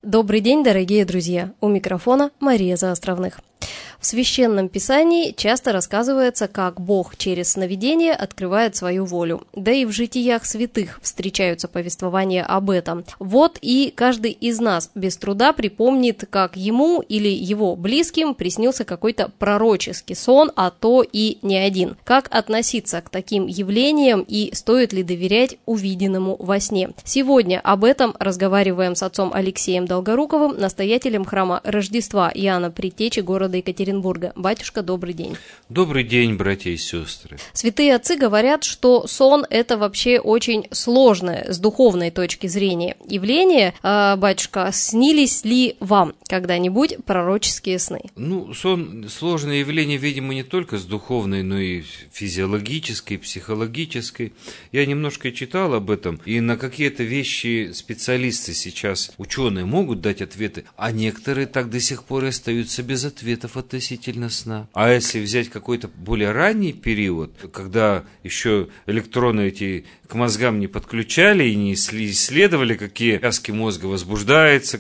Добрый день, дорогие друзья! У микрофона Мария Заостровных. В Священном Писании часто рассказывается, как Бог через сновидение открывает свою волю. Да и в житиях святых встречаются повествования об этом. Вот и каждый из нас без труда припомнит, как ему или его близким приснился какой-то пророческий сон, а то и не один. Как относиться к таким явлениям и стоит ли доверять увиденному во сне? Сегодня об этом разговариваем с отцом Алексеем Долгоруковым, настоятелем храма Рождества Иоанна Предтечи города Екатеринбурга. Батюшка, добрый день. Добрый день, братья и сестры. Святые отцы говорят, что сон – это вообще очень сложное с духовной точки зрения явление. Батюшка, снились ли вам когда-нибудь пророческие сны? Сон – сложное явление, видимо, не только с духовной, но и физиологической, психологической. Я немножко читал об этом, и на какие-то вещи специалисты сейчас, ученые, могут дать ответы, а некоторые так до сих пор и остаются без ответов относительно сна. А если взять какой-то более ранний период, когда еще электроны эти к мозгам не подключали и не исследовали, какие связки мозга возбуждаются,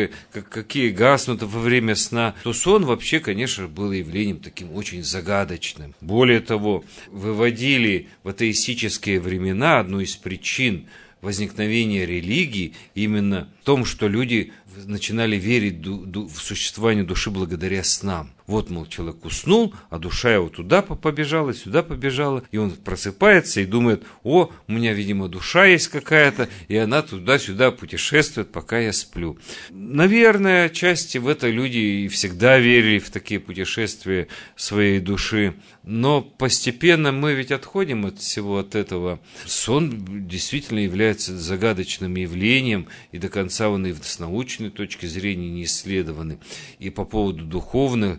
какие гаснут во время сна, то сон вообще, конечно, был явлением таким очень загадочным. Более того, выводили в атеистические времена одну из причин возникновения религии именно в том, что люди начинали верить в существование души благодаря снам. Вот, мол, человек уснул, а душа его туда побежала, сюда побежала, и он просыпается и думает: о, у меня, видимо, душа есть какая-то, и она туда-сюда путешествует, пока я сплю. Наверное, отчасти в это люди и всегда верили в такие путешествия своей души, но постепенно мы ведь отходим от всего от этого. Сон действительно является загадочным явлением, и до конца он и с научной точки зрения не исследованы. И по поводу духовной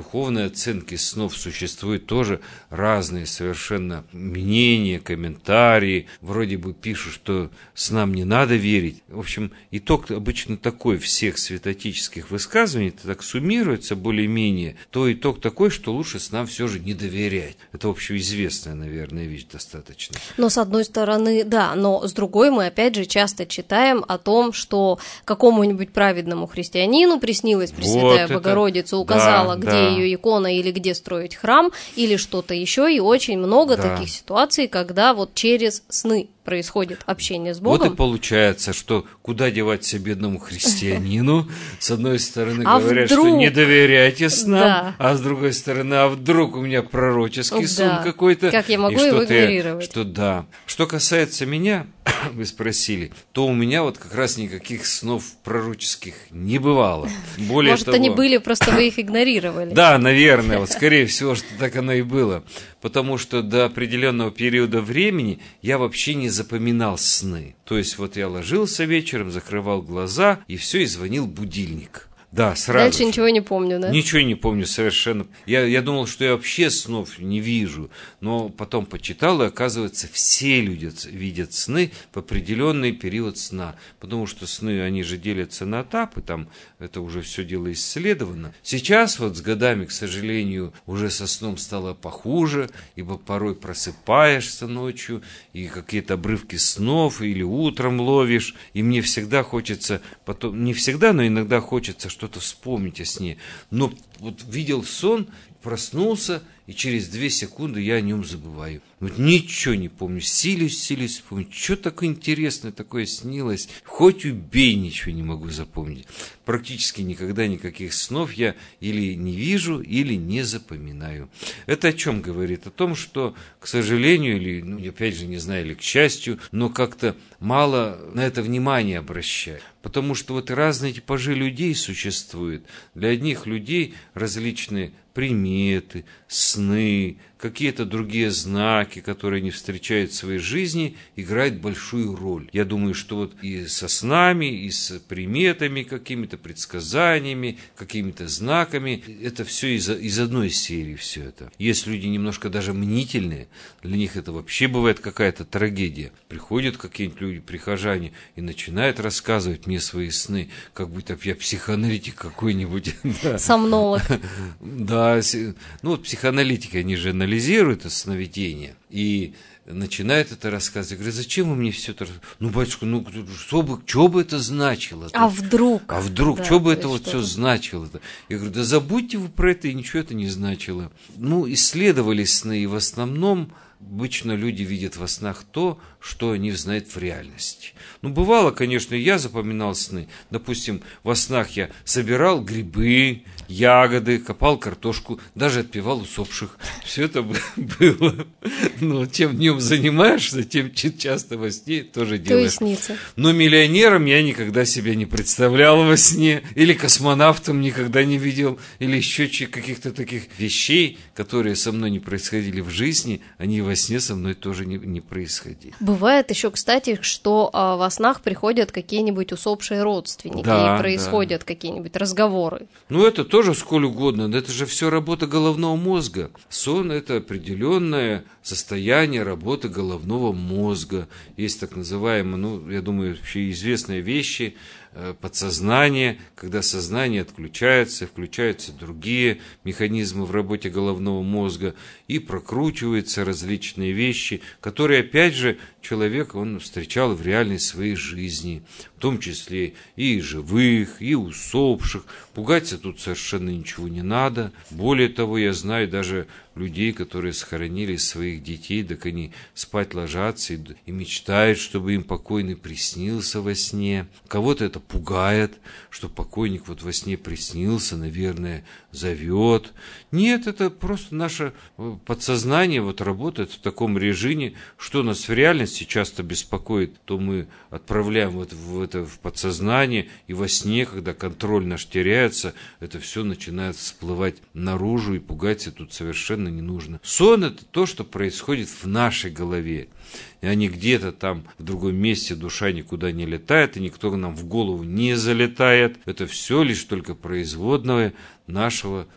оценки снов существуют тоже разные совершенно мнения, комментарии. Вроде бы пишут, что снам не надо верить. В общем, итог обычно такой всех святоотеческих высказываний, это так суммируется более-менее, то итог такой, что лучше снам все же не доверять. Это общеизвестная, наверное, вещь достаточно. Но с одной стороны, да, но с другой мы опять же часто читаем о том, что какому-нибудь праведному христианину приснилась Пресвятая Богородица, указала, где ее икона или где строить храм или что-то еще, и очень много таких ситуаций, когда вот через сны происходит общение с Богом. Вот и получается, что куда деваться бедному христианину? С одной стороны говорят, что не доверяйте снам, а с другой стороны, а вдруг у меня пророческий сон какой-то. Как я могу его игнорировать? Что касается меня, вы спросили, то у меня вот как раз никаких снов пророческих не бывало. Может, они были, просто вы их игнорировали. Да, наверное, вот скорее всего, что так оно и было. Потому что до определенного периода времени я вообще не запоминал сны. То есть вот я ложился вечером, закрывал глаза, и все, и звонил будильник. Да, сразу. Дальше ничего не помню, да? Ничего не помню совершенно. Я думал, что я вообще снов не вижу, но потом почитал, и оказывается, все люди видят сны в определенный период сна, потому что сны, они же делятся на этапы, там это уже все дело исследовано. Сейчас вот с годами, к сожалению, уже со сном стало похуже, ибо порой просыпаешься ночью, и какие-то обрывки снов, или утром ловишь, и мне всегда хочется, потом, не всегда, но иногда хочется что-то вспомнить о сне. Но вот видел сон, проснулся, и через 2 секунды я о нем забываю. Вот ничего не помню, силюсь вспомнить, что такое интересное такое снилось. Хоть убей, ничего не могу запомнить. Практически никогда никаких снов я или не вижу, или не запоминаю. Это о чем говорит? О том, что, к сожалению, или, опять же, не знаю, или к счастью, но как-то мало на это внимание обращают. Потому что вот разные типажи людей существуют. Для одних людей различные приметы, сны, какие-то другие знаки, которые они встречают в своей жизни, играют большую роль. Я думаю, что вот и со снами, и с приметами, какими-то предсказаниями, какими-то знаками, это все из одной серии все это. Есть люди немножко даже мнительные, для них это вообще бывает какая-то трагедия. Приходят какие-нибудь люди, прихожане, и начинают рассказывать мне свои сны, как будто я психоаналитик какой-нибудь. Сомнолог. Да, ну вот психоаналитики, они же анализируют анализирует это сновидение и начинает это рассказывать. Я говорю, зачем вы мне все это рассказываете? Ну, батюшка, ну, что бы это значило? А вдруг? Да, что бы это вот все значило-то? Я говорю, да забудьте вы про это, и ничего это не значило. Ну, исследовались сны, и в основном обычно люди видят во снах то, что они знают в реальности. Ну, бывало, конечно, я запоминал сны. Допустим, во снах я собирал грибы, ягоды, копал картошку, даже отпевал усопших. Все это было. Но чем днем занимаешься, тем часто во сне тоже делаешь. То есть снится. Но миллионером я никогда себя не представлял во сне. Или космонавтом никогда не видел. Или еще каких-то таких вещей, которые со мной не происходили в жизни, они во сне со мной тоже не происходили. Бывает еще, кстати, что во снах приходят какие-нибудь усопшие родственники, и происходят какие-нибудь разговоры. Ну, это тоже сколь угодно, но это же все работа головного мозга. Сон – это определенное состояние работы головного мозга. Есть так называемые, ну, я думаю, вообще известные вещи, подсознание, когда сознание отключается, включаются другие механизмы в работе головного мозга, и прокручиваются различные вещи, которые, опять же, человек, он встречал в реальной своей жизни, в том числе и живых, и усопших. Пугаться тут совершенно ничего не надо. Более того, я знаю даже людей, которые схоронили своих детей, так они спать ложатся и мечтают, чтобы им покойный приснился во сне. Кого-то это пугает, что покойник вот во сне приснился, наверное, зовет. Нет, это просто наше подсознание вот работает в таком режиме, что нас в реальности часто беспокоит, то мы отправляем вот в подсознание, и во сне, когда контроль наш теряется, это все начинает всплывать наружу, и пугаться тут совершенно не нужно. Сон – это то, что происходит в нашей голове. И они где-то там в другом месте, душа никуда не летает, и никто нам в голову не залетает. Это все лишь только производное нашего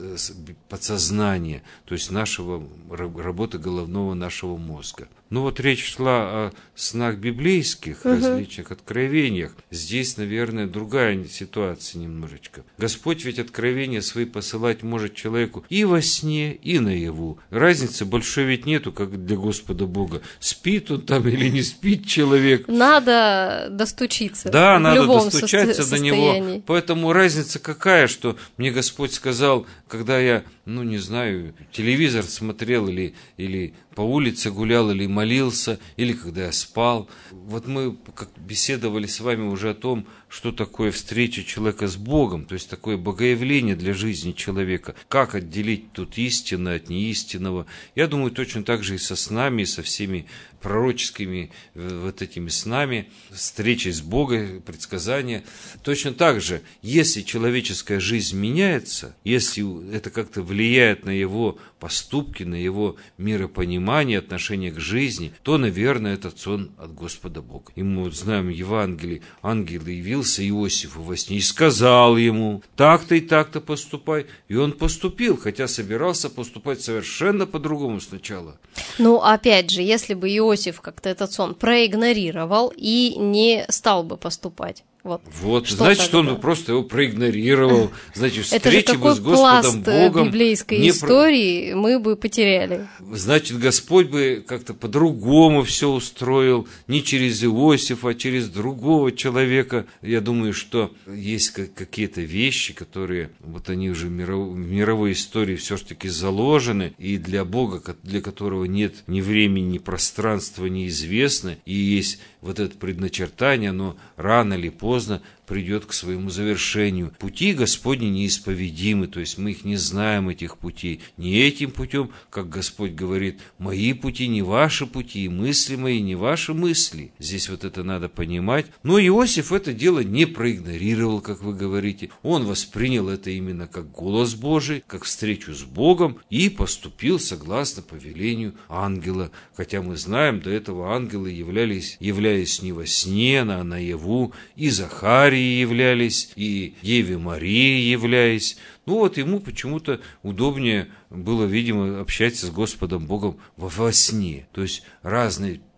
подсознания, то есть нашего работы головного нашего мозга. Ну вот речь шла о снах библейских, различных откровениях. Здесь, наверное, другая ситуация немножечко. Господь ведь откровения свои посылать может человеку и во сне, и наяву. Разницы большой ведь нету, как для Господа Бога. Спит он там или не спит человек. Надо достучиться. Да, в надо любом достучаться до него. Поэтому разница какая, что мне Господь сказал, когда я, ну не знаю, телевизор смотрел или по улице гулял, или молился, или когда я спал. Вот мы как беседовали с вами уже о том, что такое встреча человека с Богом, то есть такое богоявление для жизни человека. Как отделить тут истинное от неистинного. Я думаю, точно так же и со снами, и со всеми пророческими вот этими снами, встречей с Богом, предсказания. Точно так же, если человеческая жизнь меняется, если это как-то влияет на его поступки, на его миропонимание, отношение к жизни, то, наверное, этот сон от Господа Бога. И мы вот знаем в Евангелии, ангел явился Иосифу во сне и сказал ему, так-то и так-то поступай. И он поступил, хотя собирался поступать совершенно по-другому сначала. Ну, опять же, если бы Иосиф как-то этот сон проигнорировал и не стал бы поступать. Вот значит, он бы просто его проигнорировал. Значит, встречи бы с Господом пласт Богом библейской истории мы бы потеряли. Значит, Господь бы как-то по-другому все устроил, не через Иосифа, а через другого человека. Я думаю, что есть какие-то вещи, которые вот они уже в мировой истории все-таки заложены, и для Бога, для которого нет ни времени, ни пространства, неизвестно, и есть вот это предначертание, оно рано или поздно придет к своему завершению. Пути Господни неисповедимы, то есть мы их не знаем, этих путей. Не этим путем, как Господь говорит, мои пути не ваши пути, и мысли мои не ваши мысли. Здесь вот это надо понимать. Но Иосиф это дело не проигнорировал, как вы говорите. Он воспринял это именно как голос Божий, как встречу с Богом, и поступил согласно повелению ангела. Хотя мы знаем, до этого ангелы являлись не во сне, а наяву, и Захарии являлись, и Деве Марии являлись. Ну вот ему почему-то удобнее было, видимо, общаться с Господом Богом во сне. То есть разные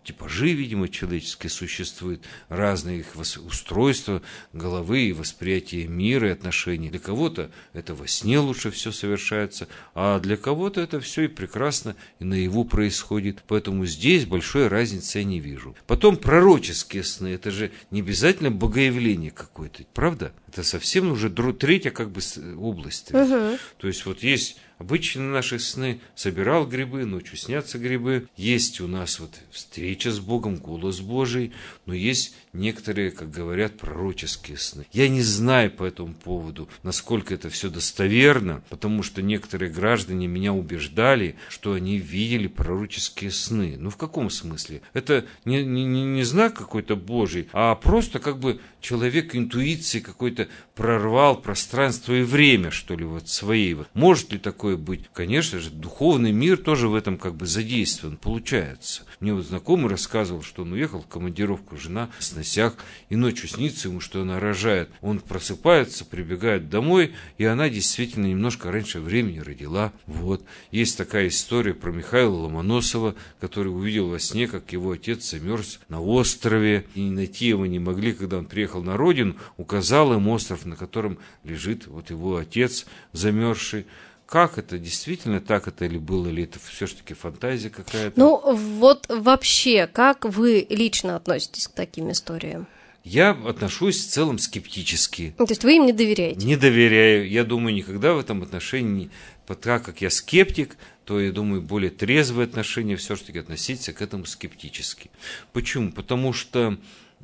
типажи, видимо, человеческие существуют, разные их устройства головы и восприятие мира и отношений. Для кого-то это во сне лучше все совершается, а для кого-то это все и прекрасно, и наяву происходит. Поэтому здесь большой разницы я не вижу. Потом пророческие сны, это же не обязательно богоявление какое-то, правда? Это совсем уже третья область. То есть вот есть обычные наши сны, собирал грибы, ночью снятся грибы. Есть у нас вот встреча с Богом, голос Божий, но есть некоторые, как говорят, пророческие сны. Я не знаю по этому поводу, насколько это все достоверно, потому что некоторые граждане меня убеждали, что они видели пророческие сны. Ну в каком смысле? Это не знак какой-то Божий, а просто человек интуиции какой-то прорвал пространство и время, что ли, вот своей. Может ли такое быть? Конечно же, духовный мир тоже в этом задействован, получается. Мне вот знакомый рассказывал, что он уехал в командировку, жена в сносях, и ночью снится ему, что она рожает. Он просыпается, прибегает домой, и она действительно немножко раньше времени родила. Вот. Есть такая история про Михаила Ломоносова, который увидел во сне, как его отец замерз на острове, и найти его не могли, когда он приехал на родину, указал им остров, на котором лежит вот его отец замерзший. Как это? Действительно так это или было, или это все-таки фантазия какая-то? Ну, вот вообще, как вы лично относитесь к таким историям? Я отношусь в целом скептически. То есть вы им не доверяете? Не доверяю. Я думаю, никогда в этом отношении, так как я скептик, то, я думаю, более трезвое отношение все-таки относиться к этому скептически. Почему? Потому что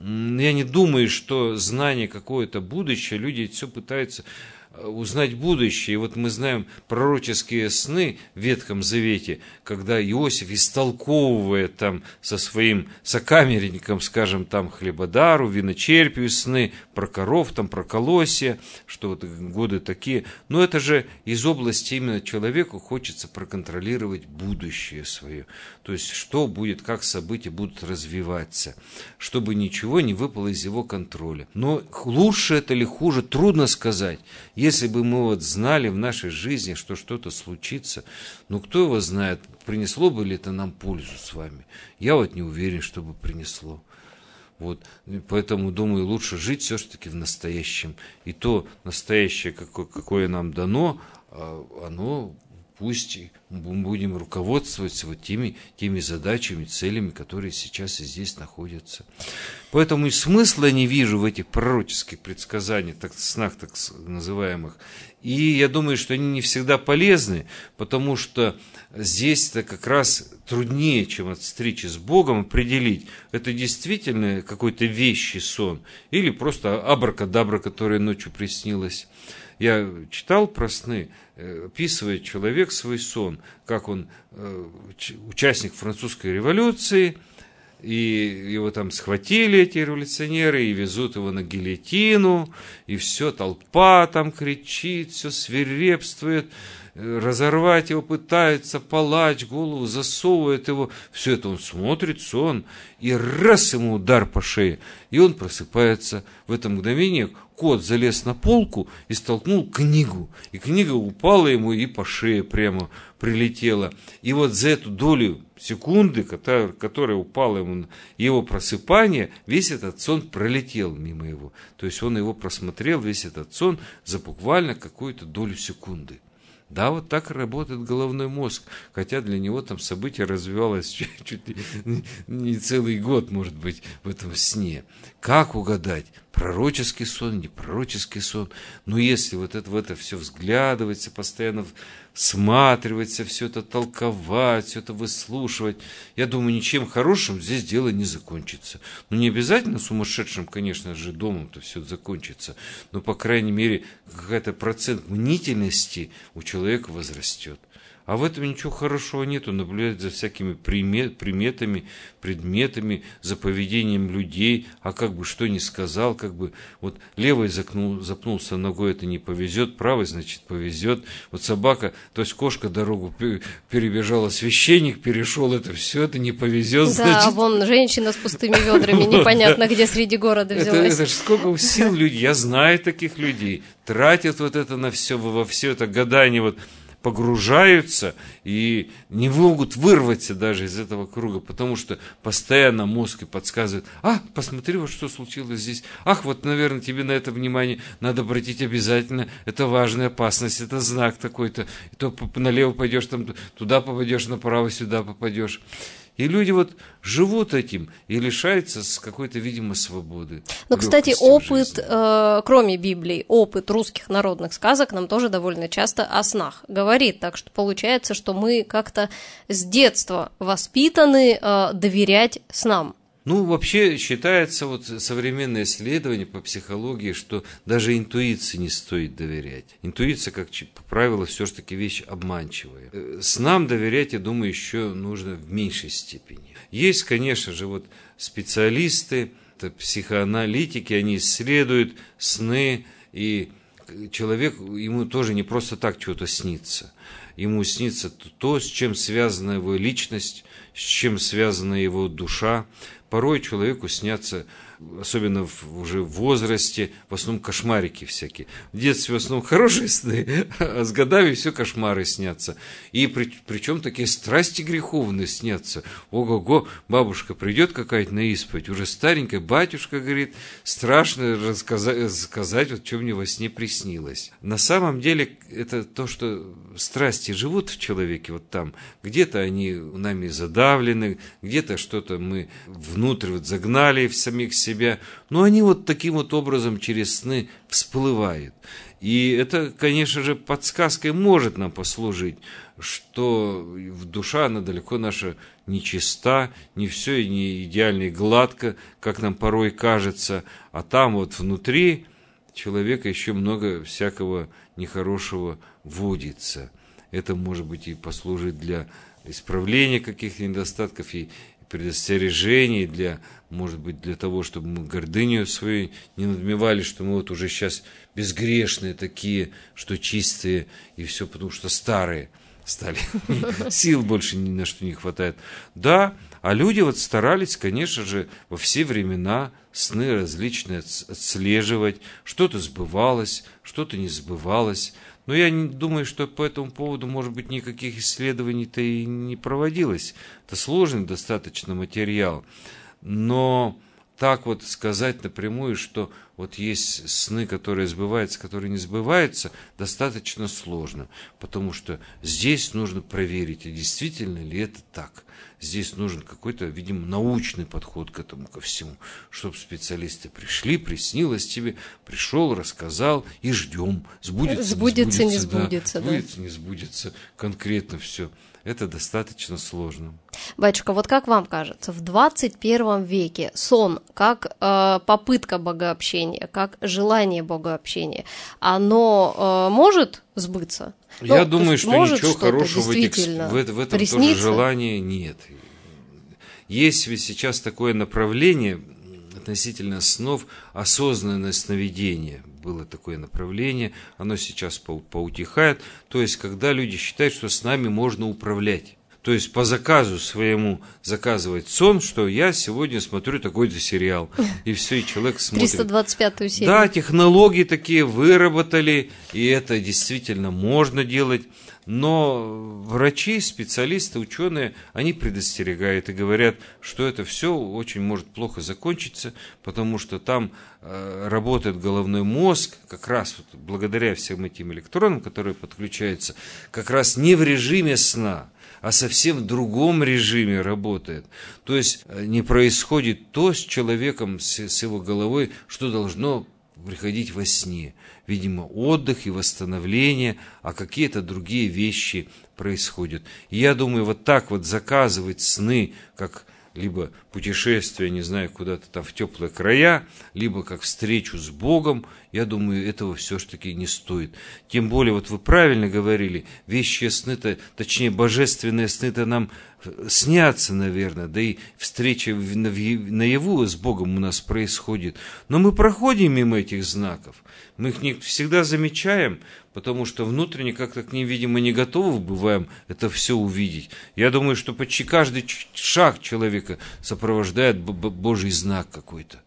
я не думаю, что знание какое-то будущее, люди все пытаются узнать будущее. И вот мы знаем пророческие сны в Ветхом Завете, когда Иосиф истолковывает там со своим сокамерником, скажем, там хлебодару, виночерпию сны про коров, там про колосья, что вот годы такие. Но это же из области именно человеку хочется проконтролировать будущее свое. То есть, что будет, как события будут развиваться, чтобы ничего не выпало из его контроля. Но лучше это или хуже, трудно сказать. Если бы мы знали в нашей жизни, что что-то случится, кто его знает, принесло бы ли это нам пользу с вами. Я не уверен, что бы принесло. Поэтому, думаю, лучше жить все-таки в настоящем. И то настоящее, какое нам дано, оно пусть мы будем руководствоваться теми задачами, целями, которые сейчас и здесь находятся. Поэтому и смысла не вижу в этих пророческих предсказаниях, снах так называемых. И я думаю, что они не всегда полезны, потому что здесь это как раз труднее, чем от встречи с Богом, определить, это действительно какой-то вещий сон или просто абракадабра, которая ночью приснилась. Я читал про сны, описывает человек свой сон, как он участник французской революции, и его там схватили эти революционеры и везут его на гильотину, и все, толпа там кричит, все свирепствует, разорвать его пытается, палач голову засовывает его, все это он смотрит, сон, и раз ему удар по шее, и он просыпается. В это мгновение кот залез на полку и столкнул книгу, и книга упала ему и по шее прямо прилетела. И вот за эту долю секунды, которая упала ему, его просыпание, весь этот сон пролетел мимо его. То есть он его просмотрел, весь этот сон, за буквально какую-то долю секунды. Да, вот так работает головной мозг, хотя для него там событие развивалось чуть ли не целый год, может быть, в этом сне. Как угадать? Пророческий сон, не пророческий сон. Но если в это все взглядываться, постоянно всматриваться, все это толковать, все это выслушивать, я думаю, ничем хорошим здесь дело не закончится. Не обязательно сумасшедшим, конечно же, домом-то все закончится, но, по крайней мере, какой-то процент мнительности у человека возрастет. А в этом ничего хорошего нету, наблюдать за всякими приметами, предметами, за поведением людей, а что не сказал, вот левый запнулся ногой, это не повезет, правый, значит, повезет. Вот собака, то есть кошка дорогу перебежала, священник перешел, это все, это не повезет, да, значит. Да, вон женщина с пустыми ведрами, непонятно где среди города взялась. Это же сколько сил людей, я знаю таких людей, тратят вот это на все, во все это гадание, вот. погружаются и не могут вырваться даже из этого круга, потому что постоянно мозг и подсказывает: посмотри, вот что случилось здесь, вот, наверное, тебе на это внимание надо обратить обязательно, это важная опасность, это знак такой-то, то налево пойдешь, там, туда попадешь, направо, сюда попадешь. И люди вот живут этим и лишаются с какой-то, видимо, свободы. Но, кстати, опыт, кроме Библии, опыт русских народных сказок нам тоже довольно часто о снах говорит. Так что получается, что мы как-то с детства воспитаны доверять снам. Вообще считается, вот современное исследование по психологии, что даже интуиции не стоит доверять. Интуиция, как правило, все-таки вещь обманчивая. Снам доверять, я думаю, еще нужно в меньшей степени. Есть, конечно же, вот специалисты, психоаналитики, они исследуют сны, и человек, ему тоже не просто так что-то снится. Ему снится то, с чем связана его личность, с чем связана его душа. Порой человеку снятся, особенно уже в возрасте, в основном кошмарики всякие. В детстве в основном хорошие сны, а с годами все кошмары снятся. И причем такие страсти греховные снятся. Ого-го, бабушка придет какая-то на исповедь, уже старенькая, батюшка говорит, страшно сказать, вот что мне во сне приснилось. На самом деле это то, что страсти живут в человеке вот там. Где-то они нами задавлены, где-то что-то мы внутрь вот загнали в самих себя, но они вот таким вот образом через сны всплывают. И это, конечно же, подсказкой может нам послужить, что душа, она далеко наша нечиста, не все и не идеально и гладко, как нам порой кажется, а там вот внутри человека еще много всякого нехорошего водится. Это, может быть, и послужит для исправления каких-то недостатков и предостережений, может быть, для того, чтобы мы гордыню свою не надмевали, что мы вот уже сейчас безгрешные такие, что чистые, и все потому, что старые стали. Сил больше ни на что не хватает. Да, а люди вот старались, конечно же, во все времена сны различные отслеживать. Что-то сбывалось, что-то не сбывалось. Но я не думаю, что по этому поводу, может быть, никаких исследований-то и не проводилось. Это сложный достаточно материал. Но так вот сказать напрямую, что вот есть сны, которые сбываются, которые не сбываются, достаточно сложно. Потому что здесь нужно проверить, а действительно ли это так. Здесь нужен какой-то, видимо, научный подход к этому, ко всему. Чтобы специалисты пришли, приснилось тебе, пришел, рассказал, и ждем. Сбудется, не сбудется. Сбудется, не сбудется. Конкретно все. Это достаточно сложно. Батюшка, вот как вам кажется, в 21 веке сон, как попытка богообщения, как желание богообщения, оно может сбыться? Я думаю, что ничего хорошего в этом тоже желания нет. Есть ведь сейчас такое направление относительно снов, осознанное сновидение. Было такое направление, оно сейчас поутихает. То есть, когда люди считают, что с нами можно управлять. То есть, по заказу своему заказывать сон, что я сегодня смотрю такой-то сериал. И все, и человек смотрит. 325-ю серию. Да, технологии такие выработали, и это действительно можно делать. Но врачи, специалисты, ученые, они предостерегают и говорят, что это все очень может плохо закончиться, потому что там работает головной мозг, как раз вот благодаря всем этим электронам, которые подключаются, как раз не в режиме сна, а совсем в другом режиме работает. То есть не происходит то с человеком, с его головой, что должно приходить во сне. Видимо, отдых и восстановление, а какие-то другие вещи происходят. И я думаю, вот так вот заказывать сны, как либо путешествие, не знаю, куда-то там в теплые края, либо как встречу с Богом, я думаю, этого все-таки не стоит. Тем более, вот вы правильно говорили, вещие сны-то, точнее, божественные сны-то нам снятся, наверное, да и встреча наяву с Богом у нас происходит. Но мы проходим мимо этих знаков, мы их не всегда замечаем, потому что внутренне как-то к ним, видимо, не готовы бываем это все увидеть. Я думаю, что почти каждый шаг человека сопровождает Божий знак какой-то.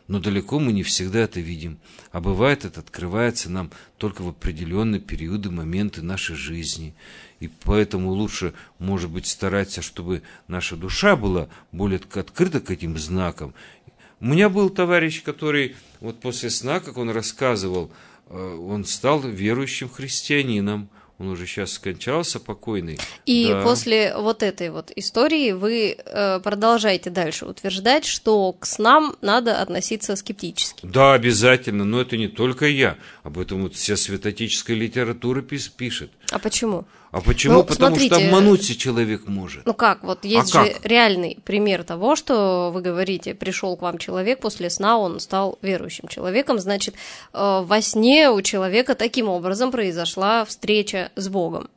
но далеко мы не всегда это видим. А бывает, это открывается нам только в определенные периоды, моменты нашей жизни. И поэтому лучше, может быть, стараться, чтобы наша душа была более открыта к этим знакам. У меня был товарищ, который вот после сна, как он рассказывал, он стал верующим христианином. Он уже сейчас скончался, покойный. И после вот этой вот истории вы продолжаете дальше утверждать, что к снам надо относиться скептически. Да, обязательно, но это не только я. Об этом вот вся святоотеческая литература пишет. А почему? А почему? Ну, потому смотрите, что обмануться человек может. Ну как, вот есть же реальный пример того, что вы говорите, пришел к вам человек, после сна он стал верующим человеком, значит, во сне у человека таким образом произошла встреча с Богом.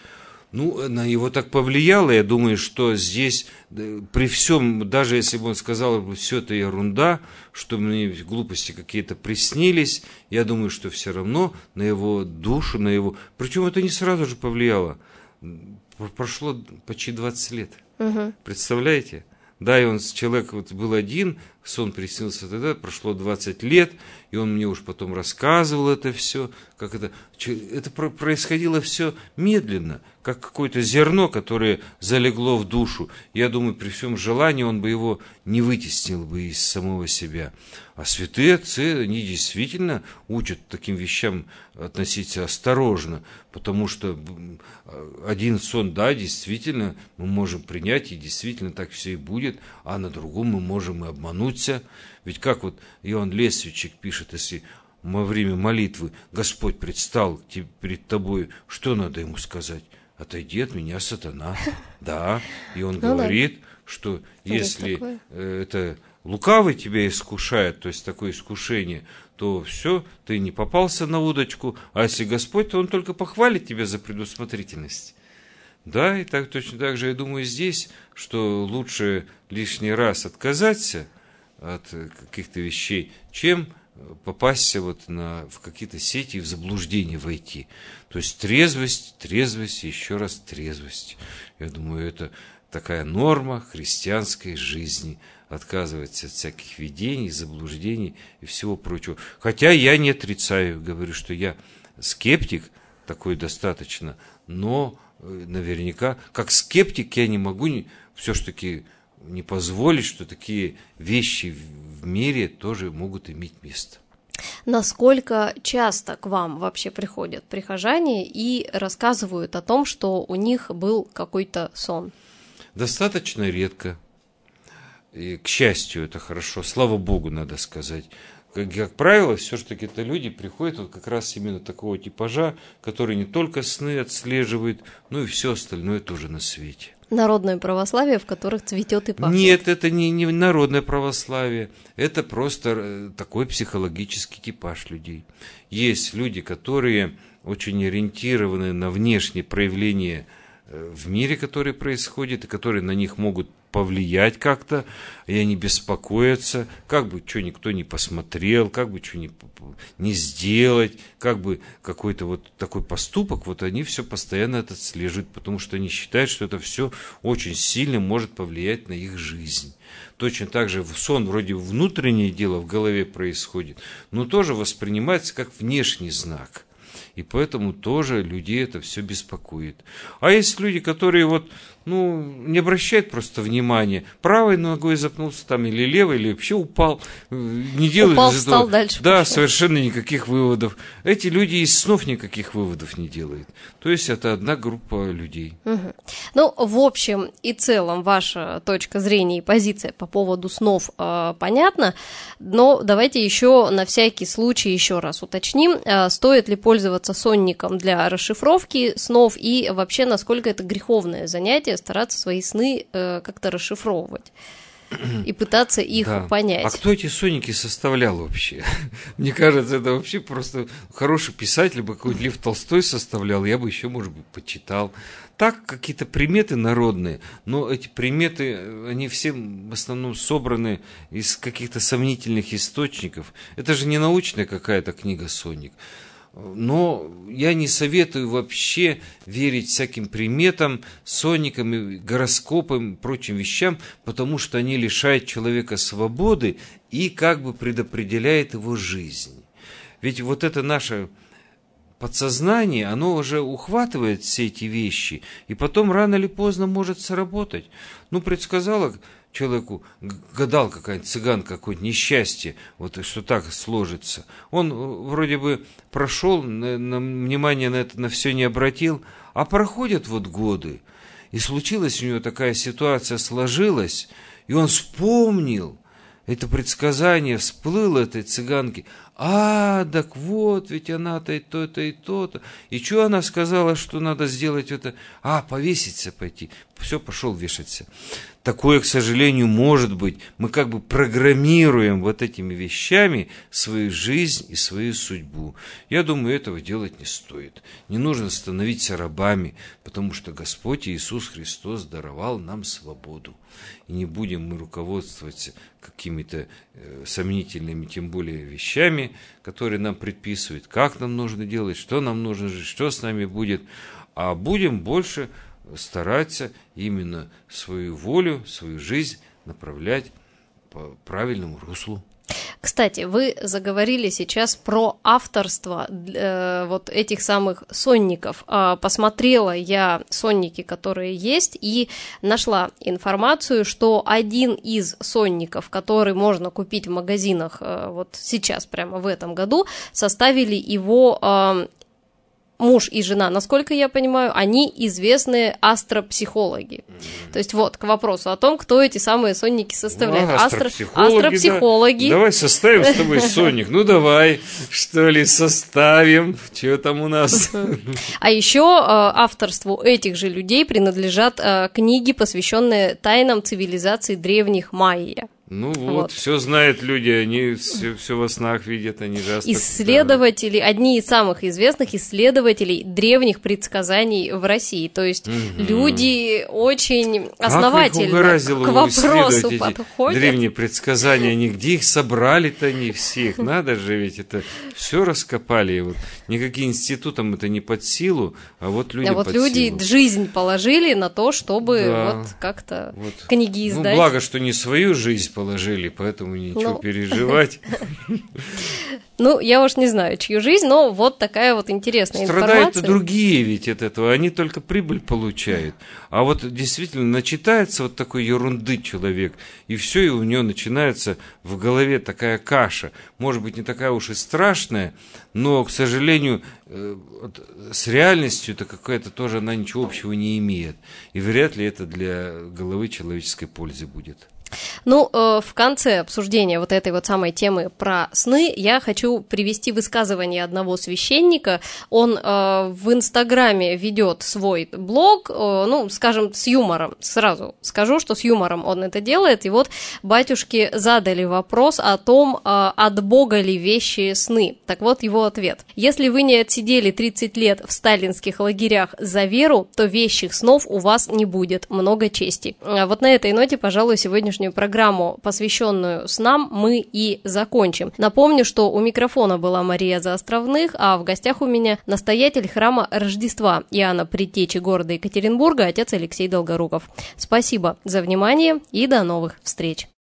Ну, на его так повлияло, я думаю, что здесь при всем, даже если бы он сказал, что все это ерунда, что мне глупости какие-то приснились, я думаю, что все равно на его душу, на его... Причем это не сразу же повлияло. Прошло почти 20 лет. Угу. Представляете? Да, и он, человек вот был один, сон приснился тогда, прошло 20 лет, и он мне уж потом рассказывал это все, как это происходило все медленно, как какое-то зерно, которое залегло в душу. Я думаю, при всем желании он бы его не вытеснил бы из самого себя. А святые отцы, они действительно учат таким вещам относиться осторожно, потому что один сон, да, действительно, мы можем принять, и действительно так все и будет, а на другом мы можем и обмануться. Ведь как вот Иоанн Лествичник пишет, если во время молитвы Господь предстал перед тобой, что надо ему сказать? Отойди от меня, сатана. Да, и он говорит, что если это лукавый тебя искушает, то есть такое искушение, то все, ты не попался на удочку, а если Господь, то он только похвалит тебя за предусмотрительность. Да, и так точно так же я думаю здесь, что лучше лишний раз отказаться от каких-то вещей, чем попасть вот в какие-то сети и в заблуждение войти. То есть трезвость, еще раз трезвость. Я думаю, это такая норма христианской жизни. Отказываться от всяких видений, заблуждений и всего прочего. Хотя я не отрицаю, говорю, что я скептик, такой достаточно, но наверняка, как скептик, я не могу все-таки не позволить, что такие вещи в мире тоже могут иметь место. Насколько часто к вам вообще приходят прихожане и рассказывают о том, что у них был какой-то сон? Достаточно редко. И, к счастью, это хорошо. Слава Богу, надо сказать. Как правило, все-таки это люди приходят вот как раз именно такого типажа, который не только сны отслеживает, но и все остальное тоже на свете. Народное православие, в которых цветет и пахнет. Нет, это не народное православие, это просто такой психологический типаж людей. Есть люди, которые очень ориентированы на внешние проявления в мире, которые происходят, и которые на них могут повлиять как-то, и они беспокоятся, как бы что никто не посмотрел, как бы что не сделать, как бы какой-то вот такой поступок, вот они все постоянно это отслеживают, потому что они считают, что это все очень сильно может повлиять на их жизнь. Точно так же сон вроде внутреннее дело в голове происходит, но тоже воспринимается как внешний знак. И поэтому тоже людей это все беспокоит. А есть люди, которые вот, не обращают просто внимания. Правой ногой запнулся там или левой, или вообще упал. Не делают упал, из встал этого. дальше. Да, пошел. совершенно никаких выводов. Эти люди из снов никаких выводов не делают. То есть это одна группа людей. Угу. В общем и целом ваша точка зрения и позиция по поводу снов понятна, но давайте еще на всякий случай еще раз уточним, стоит ли пользоваться сонником для расшифровки снов и вообще насколько это греховное занятие стараться свои сны как-то расшифровывать и пытаться их понять. А кто эти сонники составлял вообще? Мне кажется, это вообще просто хороший писатель бы какой-нибудь Лев Толстой составлял, я бы еще, может быть, почитал. Так, какие-то приметы народные, но эти приметы, они все в основном собраны из каких-то сомнительных источников. Это же не научная какая-то книга «Сонник». Но я не советую вообще верить всяким приметам, сонникам, и гороскопам и прочим вещам, потому что они лишают человека свободы и как бы предопределяют его жизнь. Ведь вот это наше подсознание, оно уже ухватывает все эти вещи, и потом рано или поздно может сработать. Ну, предсказала человеку, гадал какая-нибудь цыганка, какое-нибудь несчастье, вот что так сложится. Он вроде бы прошел, внимание на это на все не обратил, а проходят вот годы, и случилась у него такая ситуация, сложилась, и он вспомнил это предсказание, всплыло этой цыганке. Так вот, ведь она-то и то-то, и то-то. И что она сказала, что надо сделать это? Повеситься пойти. Все, пошел вешаться. Такое, к сожалению, может быть. Мы как бы программируем вот этими вещами свою жизнь и свою судьбу. Я думаю, этого делать не стоит. Не нужно становиться рабами, потому что Господь Иисус Христос даровал нам свободу. И не будем мы руководствоваться какими-то сомнительными, тем более, вещами, которые нам предписывают, как нам нужно делать, что нам нужно жить, что с нами будет, а будем больше стараться именно свою волю, свою жизнь направлять по правильному руслу. Кстати, вы заговорили сейчас про авторство вот этих самых сонников. Посмотрела я сонники, которые есть, и нашла информацию, что один из сонников, который можно купить в магазинах вот сейчас, прямо в этом году, составили его муж и жена, насколько я понимаю, они известные астропсихологи. То есть вот к вопросу о том, кто эти самые сонники составляет. Астропсихологи. Да. Давай составим с тобой сонник. Ну давай, что ли, составим. Что там у нас? А еще авторству этих же людей принадлежат книги, посвященные тайнам цивилизации древних майя. Ну вот, все знают люди, они все во снах видят, они же исследователи, одни из самых известных исследователей древних предсказаний в России. То есть люди очень основательно к вопросу подходят. Древние предсказания, они где их собрали-то, они всех, надо же, ведь это все раскопали. Вот. Никаким институтам это не под силу, а вот люди под силу. Люди жизнь положили на то, чтобы вот как-то книги издать. Ну, благо, что не свою жизнь положили, поэтому ничего переживать. Ну, я уж не знаю, чью жизнь, но вот такая вот интересная информация. Страдают другие ведь от этого, они только прибыль получают. А вот действительно начитается вот такой ерунды человек, и все, и у него начинается в голове такая каша. Может быть, не такая уж и страшная, но, к сожалению, с реальностью-то какая-то тоже она ничего общего не имеет. И вряд ли это для головы человеческой пользы будет. Ну, в конце обсуждения вот этой вот самой темы про сны я хочу привести высказывание одного священника. Он в Инстаграме ведет свой блог, ну, скажем, с юмором. Сразу скажу, что с юмором он это делает. И вот батюшки задали вопрос о том, от Бога ли вещи сны. Так вот его ответ. Если вы не отсидели 30 лет в сталинских лагерях за веру, то вещих снов у вас не будет. Много чести. Вот на этой ноте, пожалуй, сегодняшнюю программу, посвященную снам, мы и закончим. Напомню, что у микрофона была Мария Заостровных, а в гостях у меня настоятель храма Рождества Иоанна Предтечи города Екатеринбурга, отец Алексей Долгоруков. Спасибо за внимание и до новых встреч!